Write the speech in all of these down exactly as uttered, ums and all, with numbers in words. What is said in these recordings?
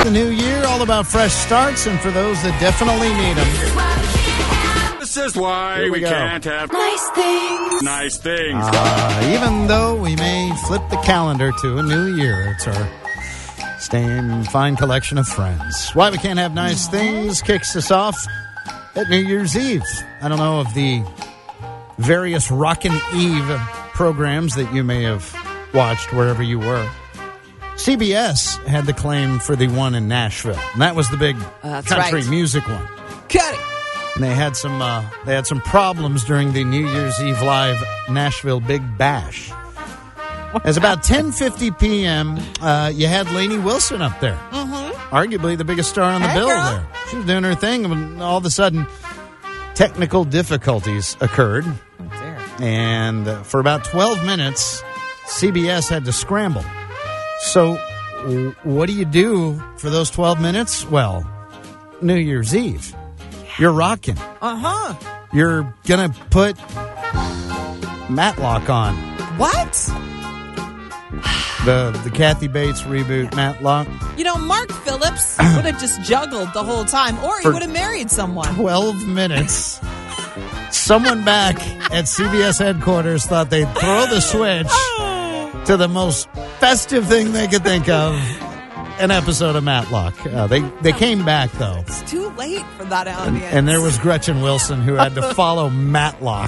The new year, all about fresh starts, and for those that definitely need them. This is why we, we can't have nice things. Nice things. Uh, even though we may flip the calendar to a new year, it's our same fine collection of friends. Why we can't have nice things kicks us off at New Year's Eve. I don't know of the various Rockin' Eve programs that you may have watched wherever you were. C B S had the claim for the one in Nashville, and that was the big uh, country right. music one. Got it. And they had some uh, they had some problems during the New Year's Eve live Nashville Big Bash. As about ten fifty p.m., uh, you had Lainey Wilson up there, mm-hmm. arguably the biggest star on the hey, bill girl. there. She was doing her thing, and all of a sudden, technical difficulties occurred, oh, dear. and uh, for about twelve minutes, C B S had to scramble. So, w- what do you do for those twelve minutes? Well, New Year's Eve. You're rocking. Uh-huh. You're going to put Matlock on. What? The the Kathy Bates reboot, Matlock. You know, Mark Phillips would have just juggled the whole time, or he For would have married someone. twelve minutes. Someone back at C B S headquarters thought they'd throw the switch to the most festive thing they could think of, an episode of Matlock. Uh, they they came back, though. It's too late for that And, audience. and there was Gretchen Wilson, who had to follow Matlock.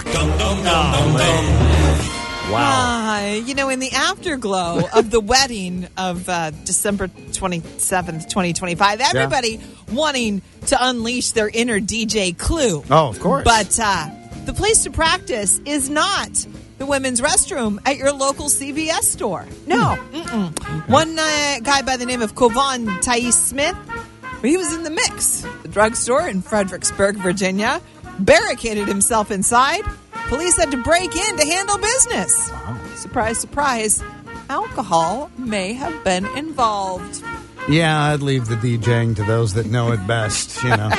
Oh, wow. Uh, you know, in the afterglow of the wedding of uh, December twenty-seventh, twenty twenty-five, everybody yeah. wanting to unleash their inner D J Clue. Oh, of course. But uh, the place to practice is not the women's restroom at your local C V S store. No. Mm-mm. Okay. One uh, guy by the name of Kovan Thais Smith, he was in the mix. The drugstore in Fredericksburg, Virginia, barricaded himself inside. Police had to break in to handle business. Wow. Surprise, surprise. Alcohol may have been involved. Yeah, I'd leave the DJing to those that know it best, you know.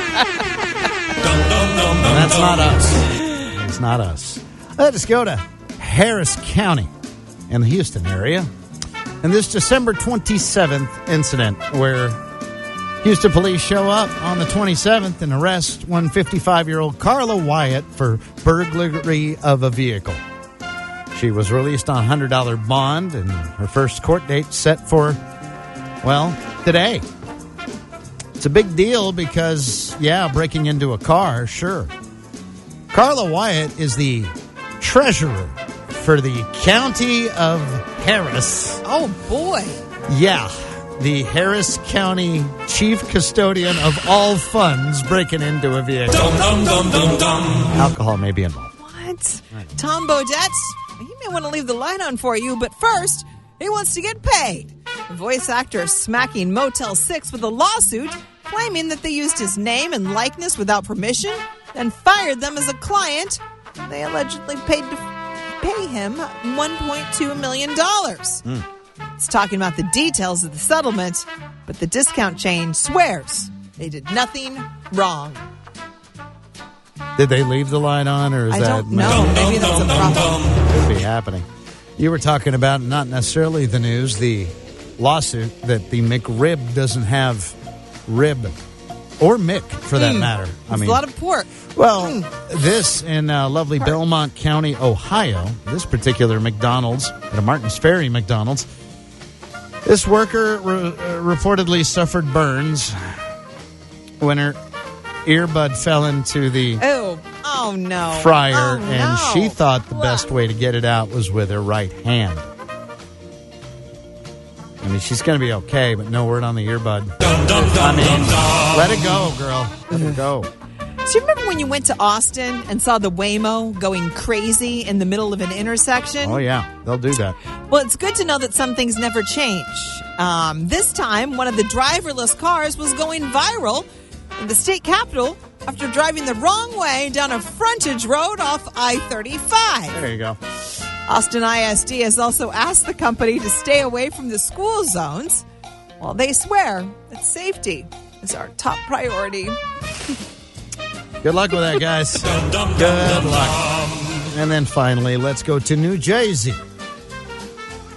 That's not us. It's not us. Let's go to Harris County in the Houston area. And this December twenty-seventh incident where Houston police show up on the twenty-seventh and arrest one fifty-five-year-old Carla Wyatt for burglary of a vehicle. She was released on a one hundred dollars bond, and her first court date set for, well, today. It's a big deal because, yeah, breaking into a car, sure. Carla Wyatt is the treasurer for the County of Harris. Oh, boy. Yeah. The Harris County chief custodian of all funds breaking into a vehicle. Dum, dum, dum, dum, dum. Alcohol may be involved. What? Right. Tom Bodette, he may want to leave the light on for you, but first, he wants to get paid. The voice actor smacking Motel six with a lawsuit claiming that they used his name and likeness without permission, then fired them as a client. They allegedly paid to pay him one point two million dollars. Mm. It's talking about the details of the settlement, but the discount chain swears they did nothing wrong. Did they leave the light on, or is I that... don't know. Maybe that's a problem. Could be happening. You were talking about, not necessarily the news, the lawsuit that the McRib doesn't have rib, or Mick, for that mm. matter. I mean, a lot of pork. Well, mm. this in uh, lovely pork. Belmont County, Ohio, this particular McDonald's, at a Martins Ferry McDonald's, this worker re- uh, reportedly suffered burns when her earbud fell into the oh, oh no. fryer, oh, and no. she thought the best way to get it out was with her right hand. I mean, she's going to be okay, but no word on the earbud. Dun, dun, dun, I mean, dun, dun. Let it go, girl. Let it go. Do you remember when you went to Austin and saw the Waymo going crazy in the middle of an intersection? Oh, yeah. They'll do that. Well, it's good to know that some things never change. Um, this time, one of the driverless cars was going viral in the state capitol after driving the wrong way down a frontage road off I thirty-five. There you go. Austin I S D has also asked the company to stay away from the school zones, while they swear that safety is our top priority. Good luck with that, guys. Good luck. And then finally, let's go to New Jersey.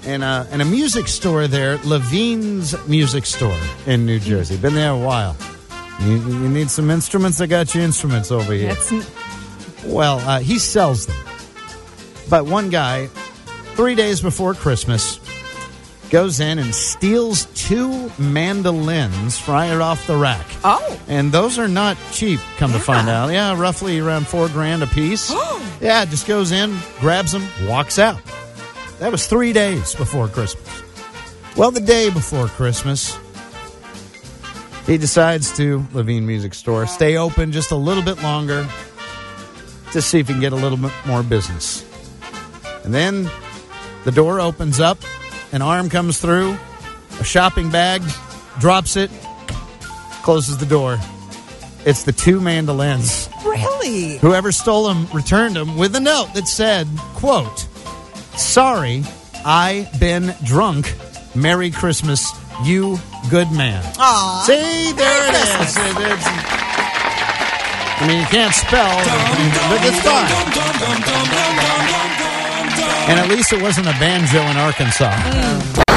and a, and a music store there, Levine's Music Store in New Jersey. Been there a while. You, you need some instruments? I got you instruments over here. That's n- Well, uh, he sells them. But one guy, three days before Christmas, goes in and steals two mandolins right off the rack. Oh. And those are not cheap, come Yeah. to find out. Yeah, roughly around four grand a piece. Yeah, just goes in, grabs them, walks out. That was three days before Christmas. Well, the day before Christmas, he decides to, Levine Music Store, stay open just a little bit longer to see if he can get a little bit more business. And then the door opens up, an arm comes through, a shopping bag, drops it, closes the door. It's the two mandolins. Really? Whoever stole them returned them with a note that said, quote, "Sorry, I been drunk. Merry Christmas, you good man." Aw. See, there it is. It- it's- I mean, you can't spell, but it's fine. And at least it wasn't a banjo in Arkansas.